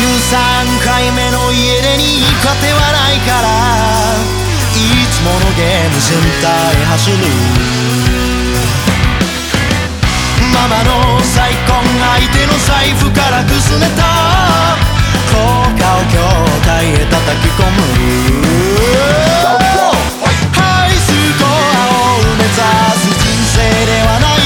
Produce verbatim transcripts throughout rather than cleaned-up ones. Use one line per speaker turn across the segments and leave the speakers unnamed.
じゅうさんかいめの家出に勝てはないから、いつものゲームセンターへ走る。ママの再婚相手の財布からくすねた硬貨を筐体へ叩き込む。ハイスコアを目指す人生ではない。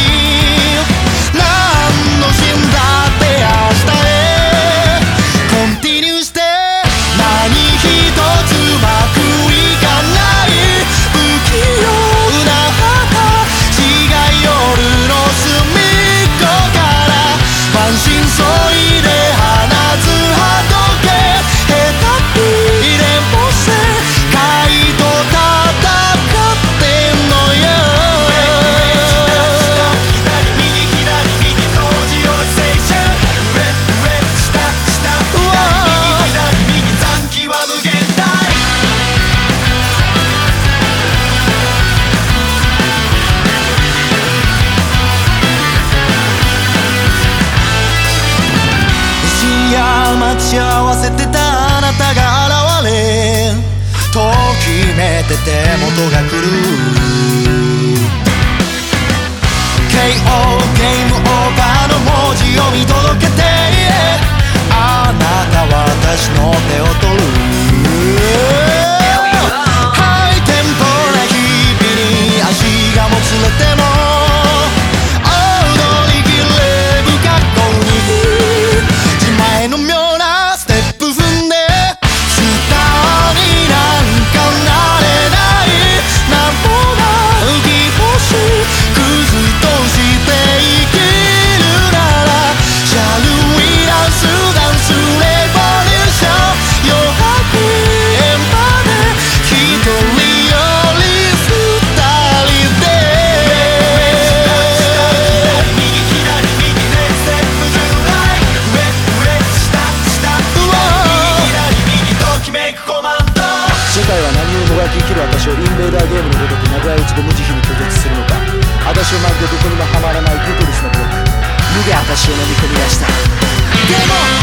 何の死んだって明日へコンティニューして何一つうまくいかない。不器用な母血が夜の隅っこから満身創痍で放つハトゲ下手っぴでも世界と戦ってんのよ。左右左右同時より青春上上下下左右左右残機は無限大。深夜待ち合わせてたあなたが現れ、ときめいて手元が来る。 ケーオー ゲームオーバーの文字を見届けて、あなたは私の手を取る。ハイテンポな日々に足がもつれても踊りきれぶ格好に自前の妙なステップ踏んでスターになんかなれない。なんぼな気星クズとして生きるなら Shall we dance dance revolution 夜明けまで一人より二人で右左右でステップズライ上上下下右左右ときめくコマンド。
次回は何をもがき生きる私をインベーダーゲームのごとく殴り打ちで無慈悲に拒絶するのか、私をまるでどこにもハマらないテトリスのブロック無で私を飲み込み出した。
でも